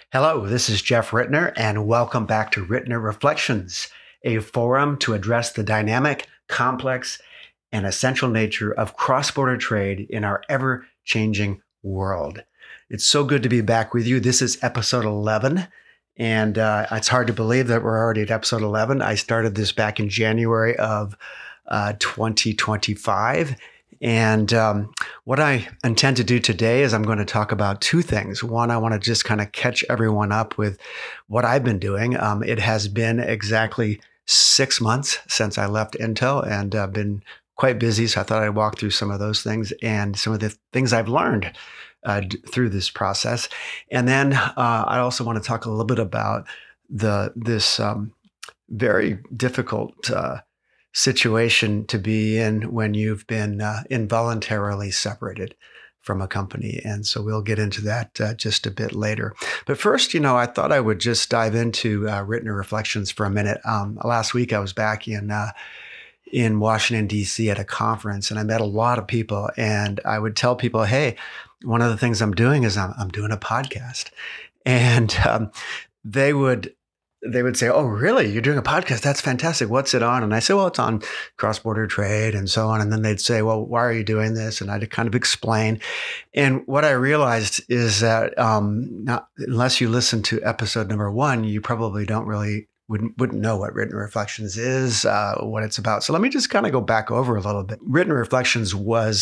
Hello, this is Jeff Rittner, and welcome back to Rittner Reflections, a forum to address the dynamic, complex, and essential nature of cross-border trade in our ever-changing world. It's so good to be back with you. This is episode 11, and it's hard to believe that we're already at episode 11. I started this back in January of 2025. And what I intend to do today is I'm going to talk about two things. One, I want to just kind of catch everyone up with what I've been doing. It has been exactly 6 months since I left Intel, and I've been quite busy. So I thought I'd walk through some of those things and some of the things I've learned through this process. And then I also want to talk a little bit about this very difficult situation to be in when you've been involuntarily separated from a company. And so we'll get into that just a bit later. But first, I thought I would just dive into Rittner Reflections for a minute. Last week, I was back in Washington, D.C. at a conference, and I met a lot of people. And I would tell people, hey, one of the things I'm doing is I'm doing a podcast. And they would say, oh, really? You're doing a podcast? That's fantastic. What's it on? And I say, well, it's on cross-border trade and so on. And then they'd say, well, why are you doing this? And I'd kind of explain. And what I realized is that unless you listen to episode number 1, you probably wouldn't know what Rittner Reflections is, what it's about. So let me just kind of go back over a little bit. Rittner Reflections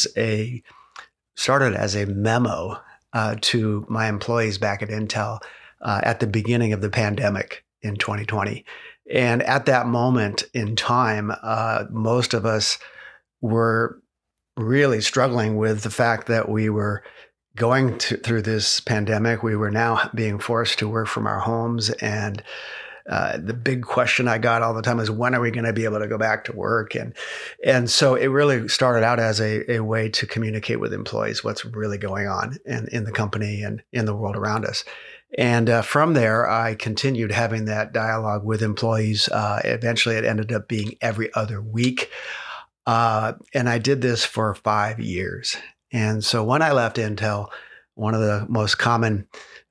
started as a memo to my employees back at Intel at the beginning of the pandemic in 2020. And at that moment in time, most of us were really struggling with the fact that we were going through this pandemic. We were now being forced to work from our homes. And the big question I got all the time is, when are we going to be able to go back to work? And so it really started out as a way to communicate with employees what's really going on in the company and in the world around us. And from there, I continued having that dialogue with employees. Eventually, it ended up being every other week. And I did this for 5 years. And so when I left Intel, one of the most common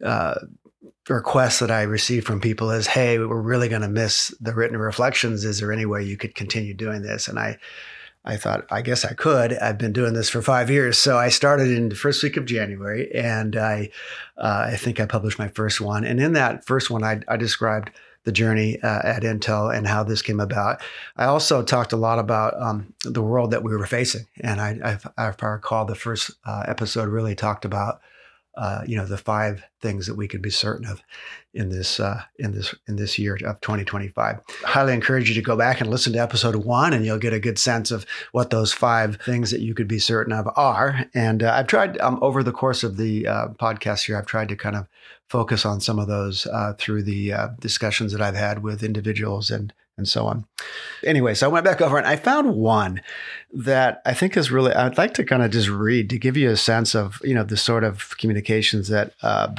requests that I received from people is, hey, we're really going to miss the Rittner Reflections. Is there any way you could continue doing this? And I thought, I guess I could. I've been doing this for 5 years. So I started in the first week of January, and I think I published my first one. And in that first one, I described the journey at Intel and how this came about. I also talked a lot about the world that we were facing. And if I recall, the first episode really talked about the 5 things that we could be certain of in this year of 2025. Highly encourage you to go back and listen to episode 1, and you'll get a good sense of what those 5 things that you could be certain of are. And I've tried over the course of the podcast here, I've tried to kind of focus on some of those through the discussions that I've had with individuals and so on. Anyway, so I went back over and I found one that I think is really, I'd like to kind of just read to give you a sense of, the sort of communications that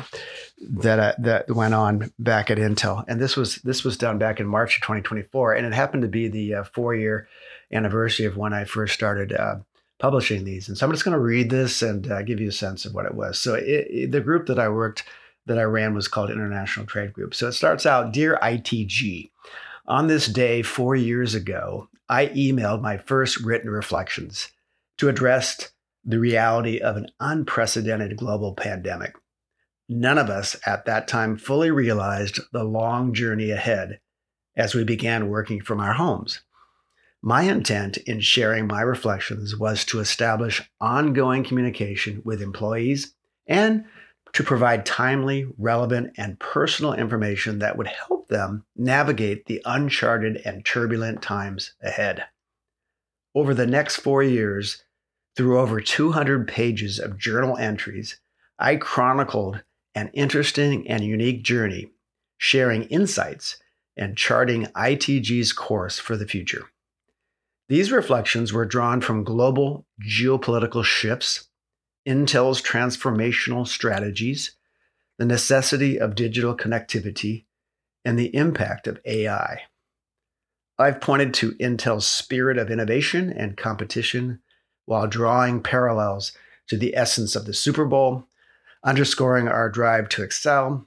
went on back at Intel. And this was done back in March of 2024. And it happened to be the 4-year anniversary of when I first started publishing these. And so I'm just going to read this and give you a sense of what it was. So the group that I ran was called International Trade Group. So it starts out, Dear ITG, on this day 4 years ago, I emailed my first Rittner Reflections to address the reality of an unprecedented global pandemic. None of us at that time fully realized the long journey ahead as we began working from our homes. My intent in sharing my reflections was to establish ongoing communication with employees and to provide timely, relevant, and personal information that would help them navigate the uncharted and turbulent times ahead. Over the next 4 years, through over 200 pages of journal entries, I chronicled an interesting and unique journey, sharing insights and charting ITG's course for the future. These reflections were drawn from global geopolitical shifts, Intel's transformational strategies, the necessity of digital connectivity, and the impact of AI. I've pointed to Intel's spirit of innovation and competition while drawing parallels to the essence of the Super Bowl, underscoring our drive to excel,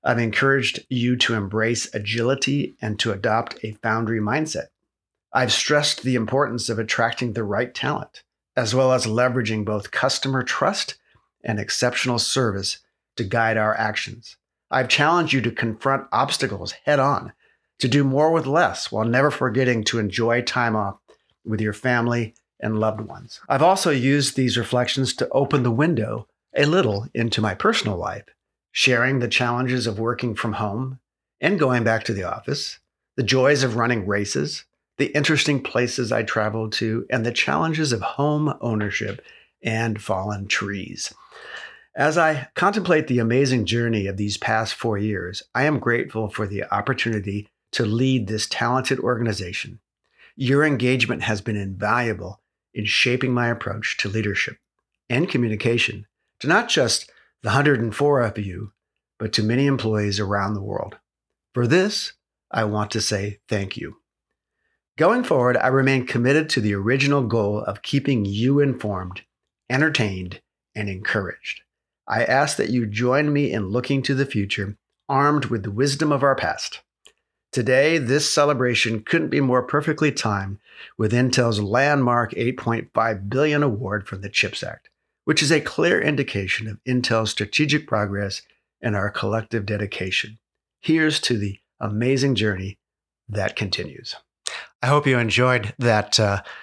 I've encouraged you to embrace agility and to adopt a foundry mindset. I've stressed the importance of attracting the right talent, as well as leveraging both customer trust and exceptional service to guide our actions. I've challenged you to confront obstacles head on, to do more with less while never forgetting to enjoy time off with your family and loved ones. I've also used these reflections to open the window a little into my personal life, sharing the challenges of working from home and going back to the office, the joys of running races, the interesting places I traveled to, and the challenges of home ownership and fallen trees. As I contemplate the amazing journey of these past 4 years, I am grateful for the opportunity to lead this talented organization. Your engagement has been invaluable in shaping my approach to leadership and communication to not just the 104 of you, but to many employees around the world. For this, I want to say thank you. Going forward, I remain committed to the original goal of keeping you informed, entertained, and encouraged. I ask that you join me in looking to the future, armed with the wisdom of our past. Today, this celebration couldn't be more perfectly timed with Intel's landmark $8.5 billion award from the CHIPS Act, which is a clear indication of Intel's strategic progress and our collective dedication. Here's to the amazing journey that continues. I hope you enjoyed that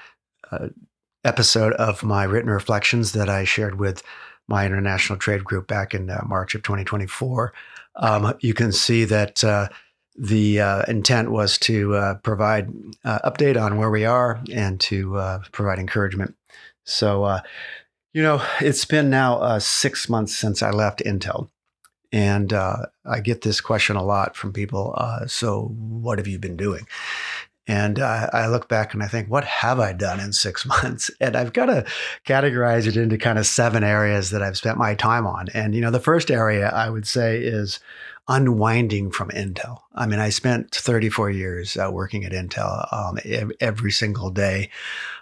episode of my written reflections that I shared with my international trade group back in March of 2024. You can see that the intent was to provide update on where we are and to provide encouragement. So, it's been now 6 months since I left Intel. And I get this question a lot from people. So what have you been doing? And I look back and I think, what have I done in 6 months? And I've got to categorize it into kind of 7 areas that I've spent my time on. And, the first area I would say is unwinding from Intel. I mean, I spent 34 years working at Intel every single day,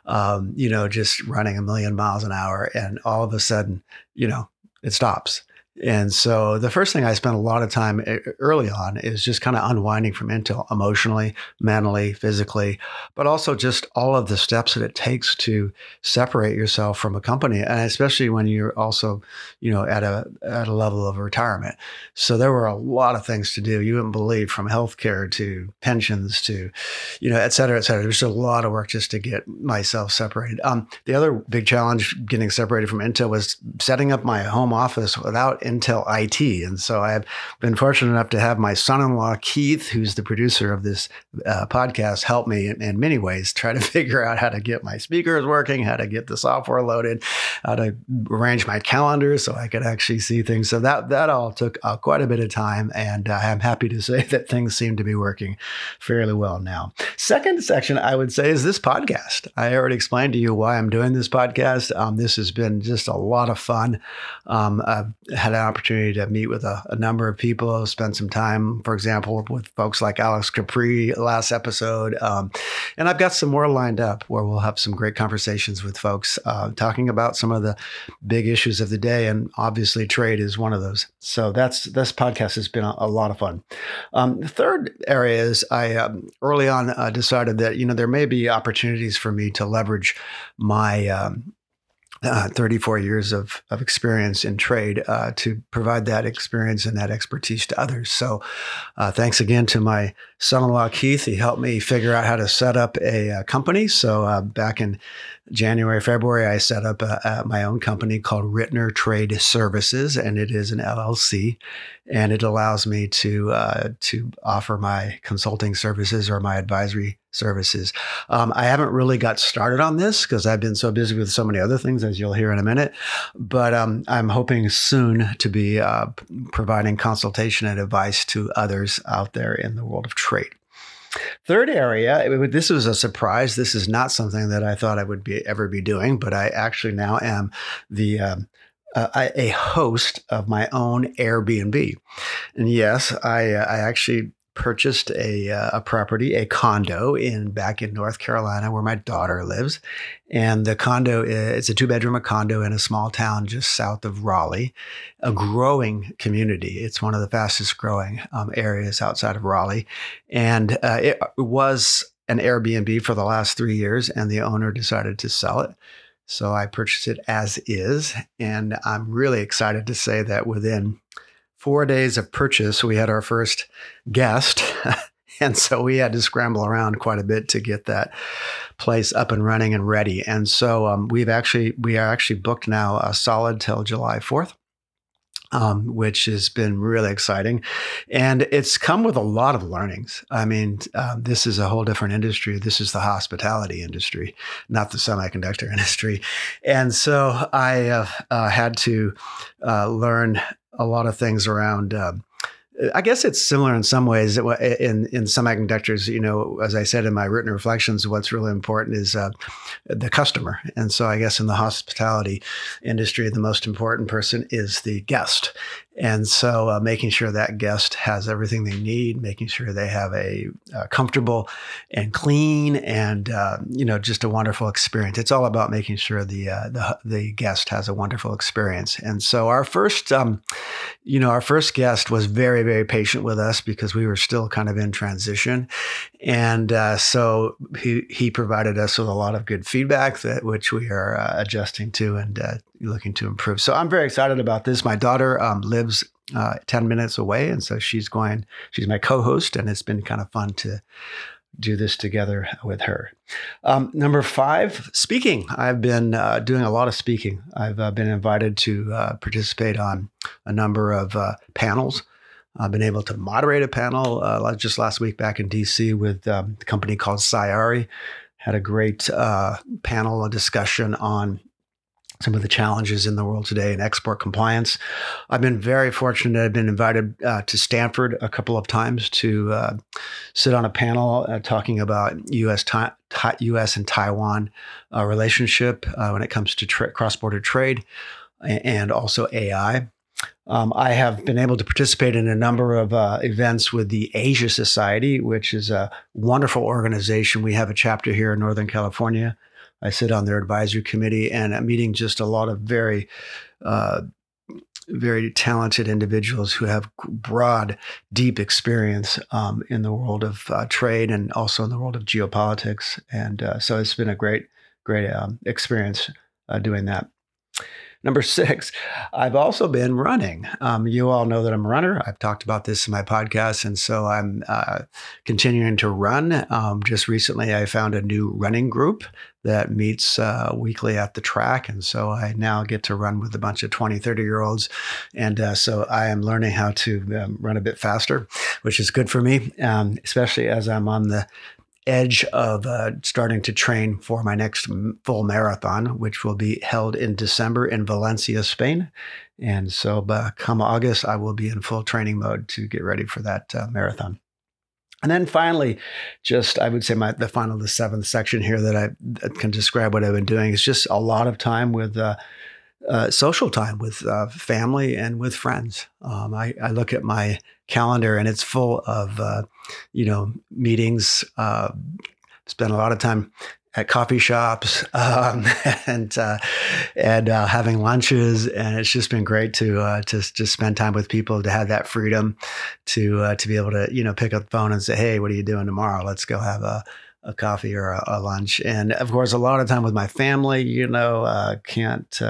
just running a million miles an hour. And all of a sudden, it stops. And so the first thing I spent a lot of time early on is just kind of unwinding from Intel emotionally, mentally, physically, but also just all of the steps that it takes to separate yourself from a company. And especially when you're also, at a level of retirement. So there were a lot of things to do. You wouldn't believe, from healthcare to pensions to, et cetera, et cetera. There's a lot of work just to get myself separated. The other big challenge getting separated from Intel was setting up my home office without Intel IT. And so I've been fortunate enough to have my son-in-law, Keith, who's the producer of this podcast, help me in many ways, try to figure out how to get my speakers working, how to get the software loaded, how to arrange my calendar so I could actually see things. So that all took quite a bit of time. And I'm happy to say that things seem to be working fairly well now. Second section, I would say, is this podcast. I already explained to you why I'm doing this podcast. This has been just a lot of fun. I've had an opportunity to meet with a number of people, spend some time, for example, with folks like Alex Capri last episode. And I've got some more lined up where we'll have some great conversations with folks talking about some of the big issues of the day. And obviously trade is one of those. So this podcast has been a lot of fun. The third area is I early on decided that, there may be opportunities for me to leverage my 34 years of experience in trade to provide that experience and that expertise to others. So thanks again to my son-in-law, Keith. He helped me figure out how to set up a company. So back in January, February, I set up my own company called Rittner Trade Services, and it is an LLC, and it allows me to offer my consulting services or my advisory services. I haven't really got started on this because I've been so busy with so many other things, as you'll hear in a minute, but I'm hoping soon to be providing consultation and advice to others out there in the world of trade. Third area, this was a surprise. This is not something that I thought I would ever be doing, but I actually now am a host of my own Airbnb. And yes, I actually purchased a property, a condo back in North Carolina, where my daughter lives, and the condo it's a 2-bedroom condo in a small town just south of Raleigh, a growing community. It's one of the fastest growing areas outside of Raleigh, and it was an Airbnb for the last 3 years, and the owner decided to sell it. So I purchased it as is, and I'm really excited to say that within 4 days of purchase, we had our first guest. And so we had to scramble around quite a bit to get that place up and running and ready. And so we are actually booked now solid till July 4th. Which has been really exciting. And it's come with a lot of learnings. I mean, this is a whole different industry. This is the hospitality industry, not the semiconductor industry. And so I had to learn a lot of things around. I guess it's similar in some ways. In semiconductors, as I said in my written reflections, what's really important is the customer. And so I guess in the hospitality industry, the most important person is the guest. And so making sure that guest has everything they need, making sure they have a comfortable and clean and, just a wonderful experience. It's all about making sure the guest has a wonderful experience. And so our first guest was very, very patient with us because we were still kind of in transition. And so he provided us with a lot of good feedback which we are adjusting to and looking to improve. So I'm very excited about this. My daughter lives 10 minutes away. And so she's my co-host, and it's been kind of fun to do this together with her. Number 5, speaking. I've been doing a lot of speaking. I've been invited to participate on a number of panels. I've been able to moderate a panel just last week back in DC with a company called Sayari. Had a great panel, a discussion on some of the challenges in the world today in export compliance. I've been very fortunate. I've been invited to Stanford a couple of times to sit on a panel talking about U.S. and Taiwan relationship when it comes to cross-border trade and also AI. I have been able to participate in a number of events with the Asia Society, which is a wonderful organization. We have a chapter here in Northern California. I sit on their advisory committee, and I'm meeting just a lot of very, very talented individuals who have broad, deep experience in the world of trade and also in the world of geopolitics. And so it's been a great experience doing that. Number 6, I've also been running. You all know that I'm a runner. I've talked about this in my podcast, and so I'm continuing to run. Just recently, I found a new running group that meets weekly at the track, and so I now get to run with a bunch of 20, 30-year-olds, and so I am learning how to run a bit faster, which is good for me, especially as I'm on the edge of starting to train for my next full marathon, which will be held in December in Valencia, Spain. And so come August, I will be in full training mode to get ready for that marathon. And then finally, I would say the 7th section here that I can describe what I've been doing is just a lot of time with social time with family and with friends. I look at my calendar and it's full of, meetings, spend a lot of time at coffee shops and having lunches. And it's just been great to just spend time with people, to have that freedom to be able to, pick up the phone and say, hey, what are you doing tomorrow? Let's go have a coffee or a lunch. And of course, a lot of time with my family, can't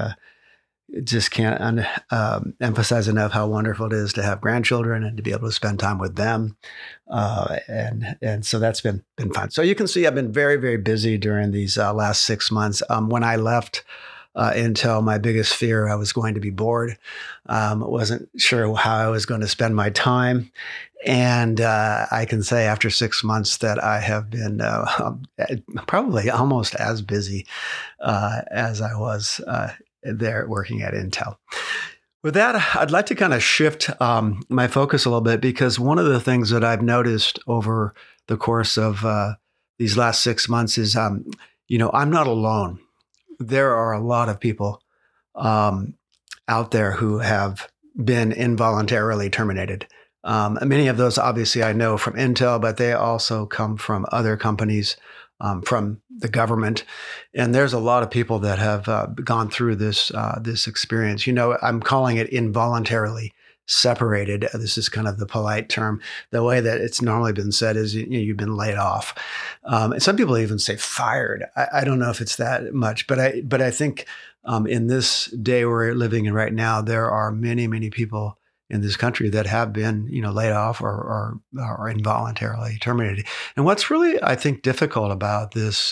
emphasize enough how wonderful it is to have grandchildren and to be able to spend time with them. And so that's been fun. So you can see I've been very, very busy during these last 6 months. When I left Intel, my biggest fear, I was going to be bored. Wasn't sure how I was going to spend my time. And I can say after 6 months that I have been probably almost as busy as I was there working at Intel. With that, I'd like to kind of shift my focus a little bit, because one of the things that I've noticed over the course of these last 6 months is, I'm not alone. There are a lot of people out there who have been involuntarily terminated Many of those, obviously, I know from Intel, but they also come from other companies, from the government. And there's a lot of people that have gone through this experience. I'm calling it involuntarily separated. This is kind of the polite term. The way that it's normally been said is you've been laid off. And some people even say fired. I don't know if it's that much, but I think in this day we're living in right now, there are many, many people in this country that have been, laid off or involuntarily terminated. And what's really, I think, difficult about this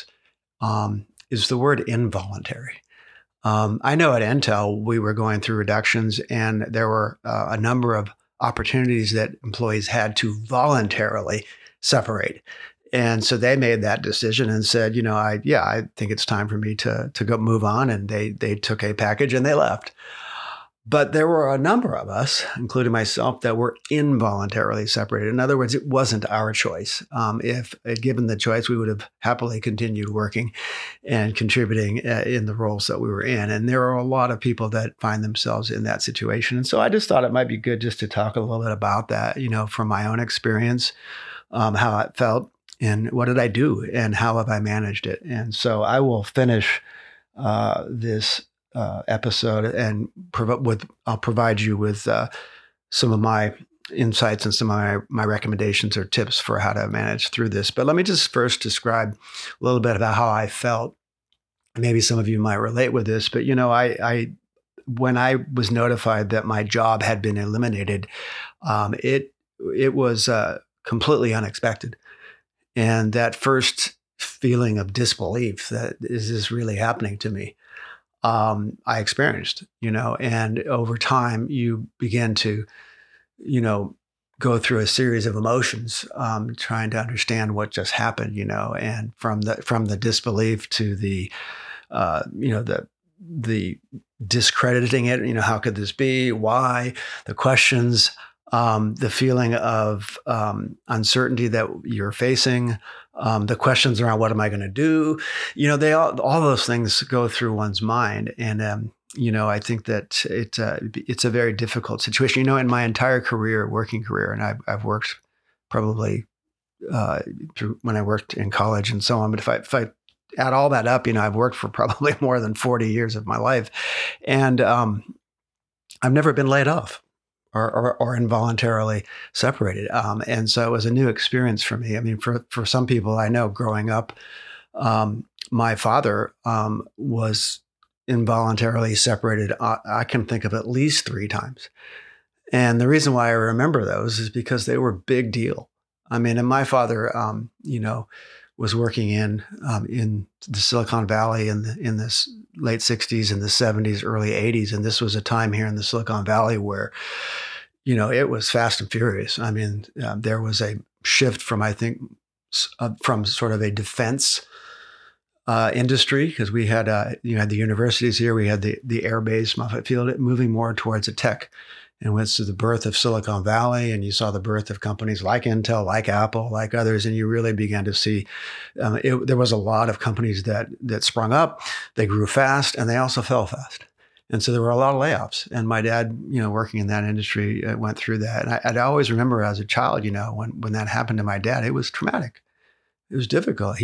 is the word involuntary. I know at Intel, we were going through reductions, and there were a number of opportunities that employees had to voluntarily separate. And so they made that decision and said, I think it's time for me to go move on. And they took a package and they left. But there were a number of us, including myself, that were involuntarily separated. In other words, it wasn't our choice. If given the choice, we would have happily continued working and contributing in the roles that we were in. And there are a lot of people that find themselves in that situation. And so I just thought it might be good just to talk a little bit about that, from my own experience, how it felt, and what did I do, and how have I managed it. And so I will finish this episode and I'll provide you with some of my insights and some of my recommendations or tips for how to manage through this. But let me just first describe a little bit about how I felt. Maybe some of you might relate with this, but I when I was notified that my job had been eliminated, it was completely unexpected, and that first feeling of disbelief that is this really happening to me? I experienced, and over time you begin to, go through a series of emotions, trying to understand what just happened, and from the disbelief to the, the discrediting it, how could this be? Why? The questions, the feeling of uncertainty that you're facing, the questions around what am I going to do? All those things go through one's mind, and I think that it's a very difficult situation. In my entire working career, and I've worked probably through when I worked in college and so on. But if I add all that up, I've worked for probably more than 40 years of my life, and I've never been laid off or involuntarily separated. And so it was a new experience for me. I mean, for some people I know growing up, my father was involuntarily separated. I can think of at least 3 times. And the reason why I remember those is because they were big deal. I mean, and my father, was working in the Silicon Valley in this late 60s and the 70s, early 80s. And this was a time here in the Silicon Valley where, it was fast and furious. I mean, there was a shift from, I think, from sort of a defense industry, because we had, you had the universities here, we had the Air Base, Moffett Field, moving more towards a tech. And went through the birth of Silicon Valley, and you saw the birth of companies like Intel, like Apple, like others, and you really began to see there was a lot of companies that sprung up. They grew fast, and they also fell fast. And so there were a lot of layoffs. And my dad, working in that industry, went through that. And I'd always remember as a child, when that happened to my dad, it was traumatic. It was difficult.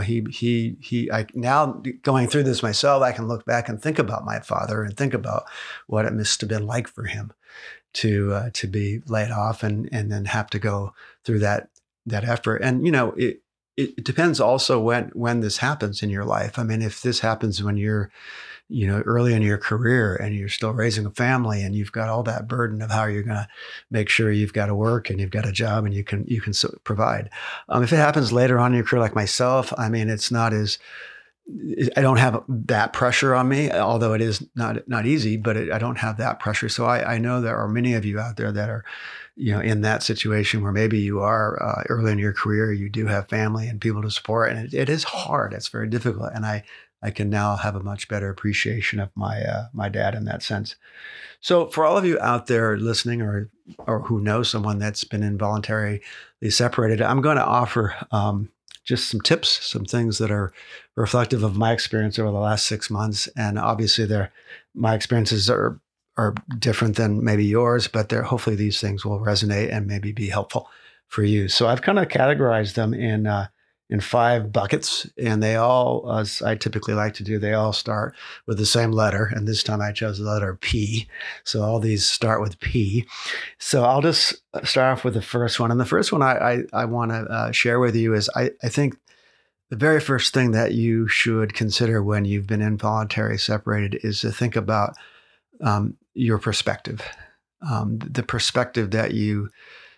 Now going through this myself, I can look back and think about my father and think about what it must have been like for him to be laid off and then have to go through that effort. And, it depends also when this happens in your life. I mean, if this happens when you're, early in your career and you're still raising a family and you've got all that burden of how you're going to make sure you've got to work and you've got a job and you can provide. If it happens later on in your career, like myself, I mean, it's not as, I don't have that pressure on me, although it is not easy, but I don't have that pressure. So I know there are many of you out there that are, in that situation where maybe you are early in your career, you do have family and people to support, and it is hard. It's very difficult. And I can now have a much better appreciation of my dad in that sense. So for all of you out there listening or who know someone that's been involuntarily separated, I'm going to offer just some tips, some things that are reflective of my experience over the last 6 months. And obviously my experiences are are different than maybe yours, but hopefully these things will resonate and maybe be helpful for you. So I've kind of categorized them in 5 buckets, and they all, as I typically like to do, they all start with the same letter. And this time I chose the letter P. So all these start with P. So I'll just start off with the first one. And the first one I want to share with you is I think the very first thing that you should consider when you've been involuntarily separated is to think about your perspective. The perspective that you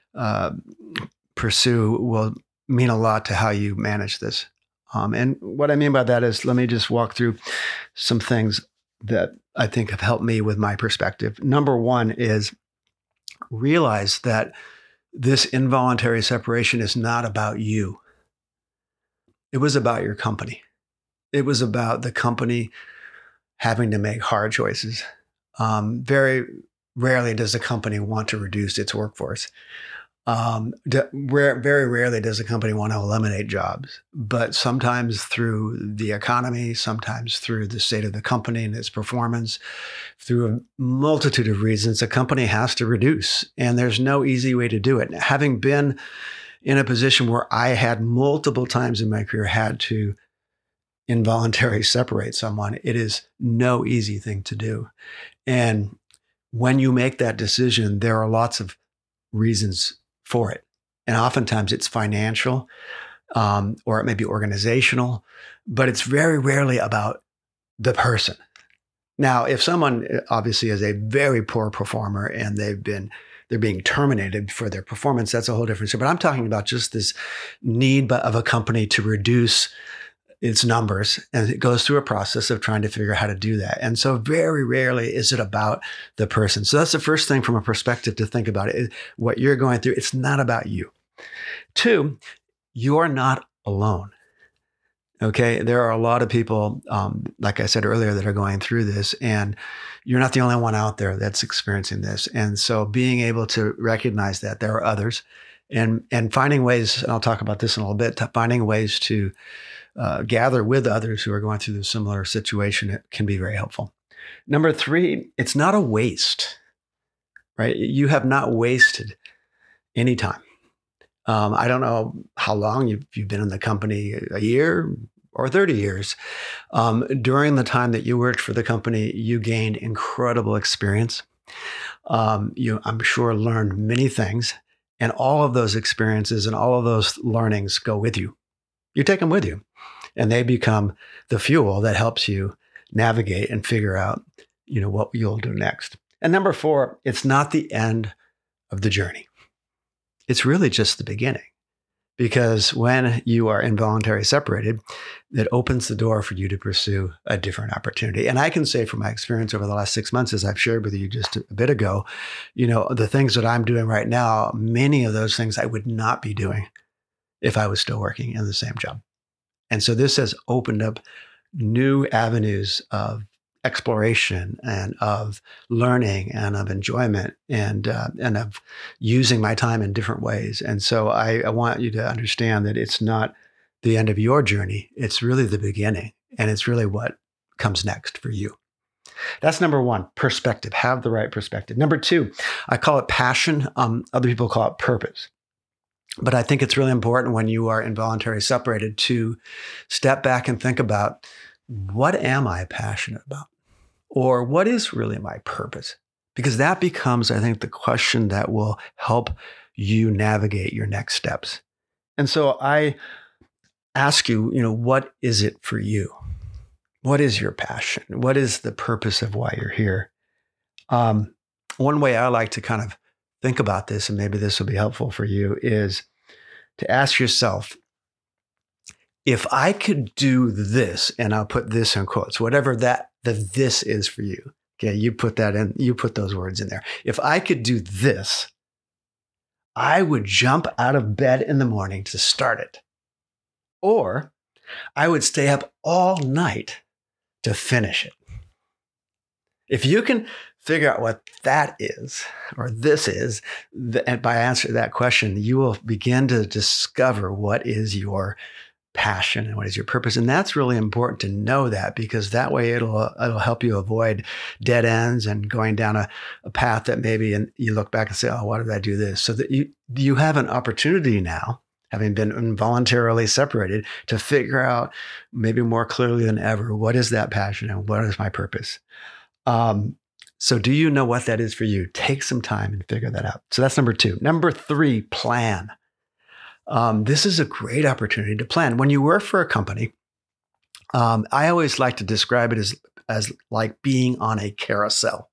pursue will mean a lot to how you manage this. And what I mean by that is, let me just walk through some things that I think have helped me with my perspective. Number one is realize that this involuntary separation is not about you. It was about your company. It was about the company having to make hard choices. Very rarely does a company want to reduce its workforce. Very rarely does a company want to eliminate jobs, but sometimes through the economy, sometimes through the state of the company and its performance, through a multitude of reasons, a company has to reduce, and there's no easy way to do it. Having been in a position where I had multiple times in my career had to involuntarily separate someone, it is no easy thing to do. And when you make that decision, there are lots of reasons for it. And oftentimes it's financial, or it may be organizational, but it's very rarely about the person. Now, if someone obviously is a very poor performer and they're being terminated for their performance, that's a whole different story. But I'm talking about just this need of a company to reduce its numbers, and it goes through a process of trying to figure out how to do that. And so very rarely is it about the person. So that's the first thing from a perspective to think about it. What you're going through, it's not about you. 2, you're not alone. Okay. There are a lot of people, like I said earlier, that are going through this, and you're not the only one out there that's experiencing this. And so being able to recognize that there are others and finding ways, and I'll talk about this in a little bit, finding ways to gather with others who are going through the similar situation, it can be very helpful. Number 3, it's not a waste, right? You have not wasted any time. I don't know how long you've been in the company, a year or 30 years. During the time that you worked for the company, you gained incredible experience. You, I'm sure, learned many things, and all of those experiences and all of those learnings go with you. You take them with you, and they become the fuel that helps you navigate and figure out, what you'll do next. And number 4, it's not the end of the journey. It's really just the beginning, because when you are involuntarily separated, it opens the door for you to pursue a different opportunity. And I can say from my experience over the last 6 months, as I've shared with you just a bit ago, the things that I'm doing right now, many of those things I would not be doing if I was still working in the same job. And so this has opened up new avenues of exploration and of learning and of enjoyment and of using my time in different ways. And so I want you to understand that it's not the end of your journey. It's really the beginning, and it's really what comes next for you. That's number 1, perspective. Have the right perspective. Number 2, I call it passion. Other people call it purpose. But I think it's really important when you are involuntarily separated to step back and think about, what am I passionate about? Or what is really my purpose? Because that becomes, I think, the question that will help you navigate your next steps. And so I ask you, what is it for you? What is your passion? What is the purpose of why you're here? One way I like to kind of think about this, and maybe this will be helpful for you, is to ask yourself, if I could do this, and I'll put this in quotes, whatever this is for you. Okay, you put that in, you put those words in there. If I could do this, I would jump out of bed in the morning to start it. Or I would stay up all night to finish it. If you can figure out what that is, or this is, and by answering that question, you will begin to discover what is your passion and what is your purpose? And that's really important to know that, because that way it'll help you avoid dead ends and going down a path that maybe and you look back and say, oh, why did I do this? So that you have an opportunity now, having been involuntarily separated, to figure out maybe more clearly than ever, what is that passion and what is my purpose? So do you know what that is for you? Take some time and figure that out. So that's number 2. Number 3, plan. This is a great opportunity to plan. When you work for a company, I always like to describe it as like being on a carousel.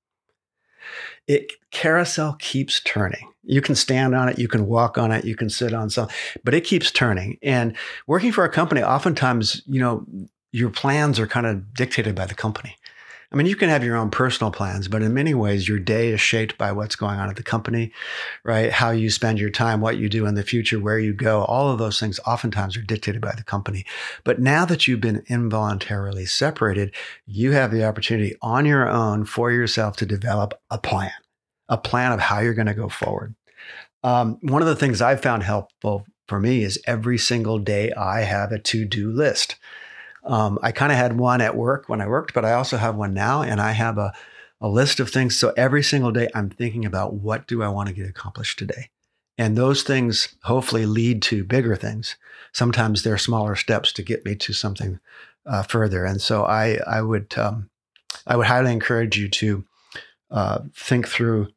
Carousel keeps turning. You can stand on it, you can walk on it, you can sit on some, but it keeps turning. And working for a company, oftentimes, your plans are kind of dictated by the company. I mean, you can have your own personal plans, but in many ways, your day is shaped by what's going on at the company, right? How you spend your time, what you do in the future, where you go, all of those things oftentimes are dictated by the company. But now that you've been involuntarily separated, you have the opportunity on your own for yourself to develop a plan of how you're going to go forward. One of the things I've found helpful for me is every single day I have a to-do list. I kind of had one at work when I worked, but I also have one now, and I have a list of things. So every single day I'm thinking about, what do I want to get accomplished today? And those things hopefully lead to bigger things. Sometimes they're smaller steps to get me to something further. And so I would highly encourage you to think through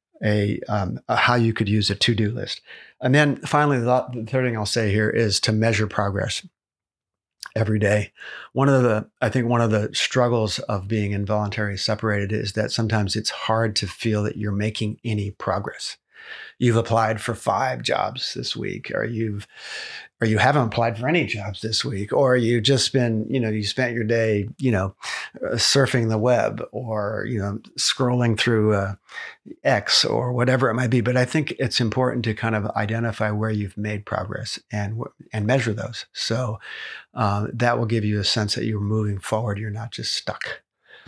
how you could use a to-do list. And then finally, the third thing I'll say here is to measure progress every day. I think one of the struggles of being involuntarily separated is that sometimes it's hard to feel that you're making any progress. You've applied for 5 jobs this week, or you haven't applied for any jobs this week, or you just been, you spent your day, surfing the web, or, scrolling through X or whatever it might be. But I think it's important to kind of identify where you've made progress and measure those. So that will give you a sense that you're moving forward. You're not just stuck.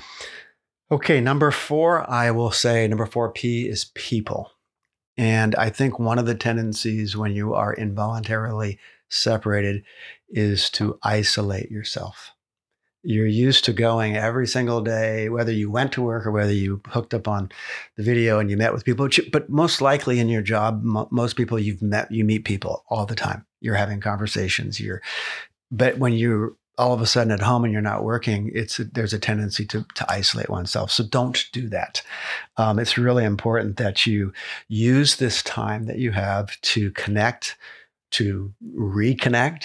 Okay, number 4, I will say number 4P is people. And I think one of the tendencies when you are involuntarily separated is to isolate yourself. You're used to going every single day, whether you went to work or whether you hooked up on the video and you met with people. But most likely in your job, most people you meet people all the time. You're having conversations. But when you're all of a sudden at home and you're not working, there's a tendency to isolate oneself. So don't do that. It's really important that you use this time that you have to connect, to reconnect,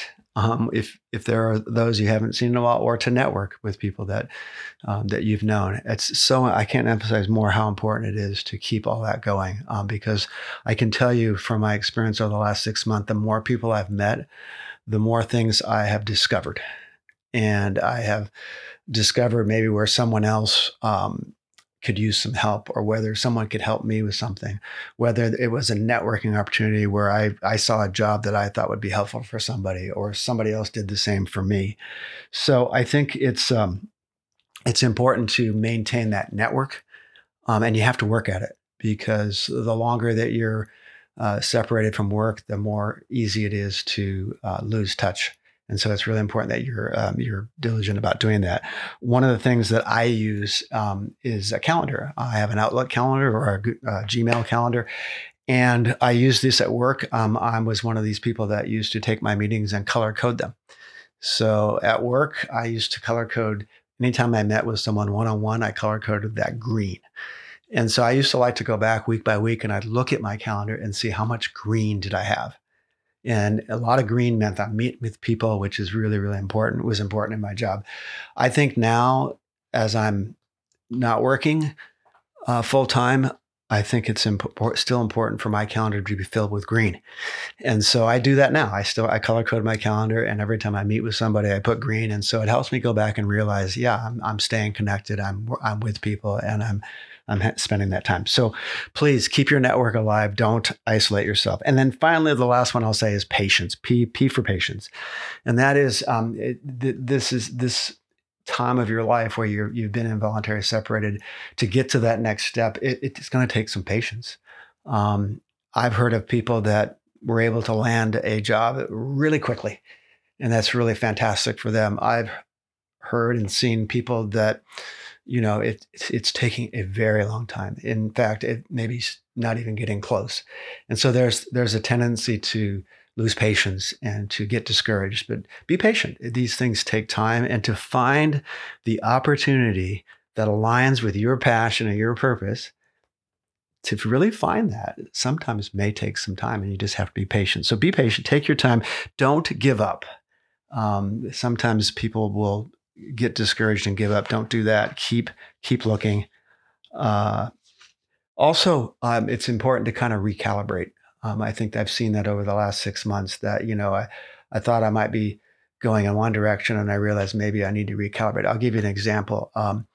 if there are those you haven't seen in a while, or to network with people that you've known. I can't emphasize more how important it is to keep all that going, because I can tell you from my experience over the last 6 months, the more people I've met, the more things I have discovered. And I have discovered maybe where someone else could use some help, or whether someone could help me with something, whether it was a networking opportunity where I saw a job that I thought would be helpful for somebody, or somebody else did the same for me. So I think it's important to maintain that network, and you have to work at it, because the longer that you're separated from work, the more easy it is to lose touch. And so it's really important that you're diligent about doing that. One of the things that I use is a calendar. I have an Outlook calendar or a Gmail calendar, and I use this at work. I was one of these people that used to take my meetings and color code them. So at work, I used to color code. Anytime I met with someone one-on-one, I color coded that green. And so I used to like to go back week by week, and I'd look at my calendar and see how much green did I have. And a lot of green meant I meet with people, which is really, really important, was important in my job. I think now, as I'm not working full time, I think it's still important for my calendar to be filled with green. And so I do that now. I color code my calendar, and every time I meet with somebody, I put green. And so it helps me go back and realize, yeah, I'm staying connected. I'm with people, and I'm spending that time. So please keep your network alive. Don't isolate yourself. And then finally, the last one I'll say is patience. P for patience. And that is, this time of your life where you've been involuntarily separated, to get to that next step, it's going to take some patience. I've heard of people that were able to land a job really quickly. And that's really fantastic for them. I've heard and seen people that, it's taking a very long time. In fact, it maybe not even getting close. And so there's a tendency to lose patience and to get discouraged, but be patient. These things take time, and to find the opportunity that aligns with your passion and your purpose, to really find that sometimes may take some time, and you just have to be patient. So be patient, take your time, don't give up. Sometimes people will get discouraged and give up. Don't do that. Keep looking. Uh, Also, it's important to kind of recalibrate. I think I've seen that over the last 6 months that, I thought I might be going in one direction, and I realized maybe I need to recalibrate. I'll give you an example.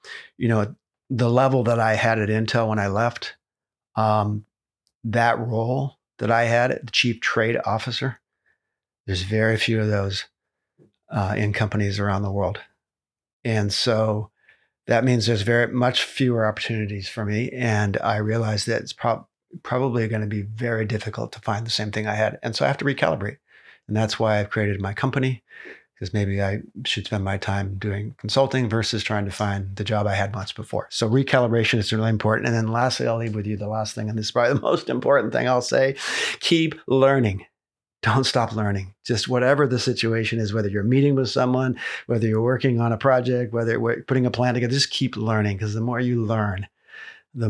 The level that I had at Intel when I left, um, that role that I had, the chief trade officer, there's very few of those in companies around the world. And so that means there's very much fewer opportunities for me. And I realized that it's probably going to be very difficult to find the same thing I had. And so I have to recalibrate. And that's why I've created my company, because maybe I should spend my time doing consulting versus trying to find the job I had once before. So recalibration is really important. And then lastly, I'll leave with you the last thing, and this is probably the most important thing I'll say: keep learning. Don't stop learning. Just whatever the situation is, whether you're meeting with someone, whether you're working on a project, whether you're putting a plan together, just keep learning, because the more you learn, the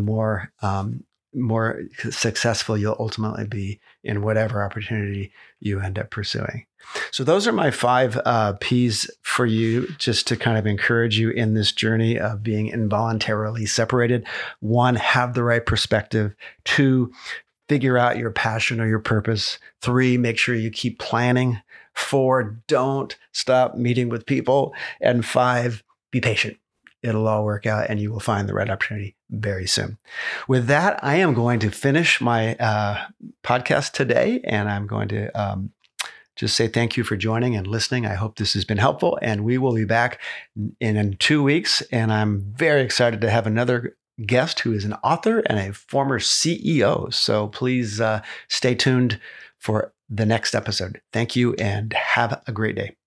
more successful you'll ultimately be in whatever opportunity you end up pursuing. So those are my 5 P's for you, just to kind of encourage you in this journey of being involuntarily separated. 1, have the right perspective. 2, figure out your passion or your purpose. 3, make sure you keep planning. 4, don't stop meeting with people. And 5, be patient. It'll all work out, and you will find the right opportunity very soon. With that, I am going to finish my podcast today, and I'm going to just say thank you for joining and listening. I hope this has been helpful, and we will be back in 2 weeks. And I'm very excited to have another guest who is an author and a former CEO. So please stay tuned for the next episode. Thank you, and have a great day.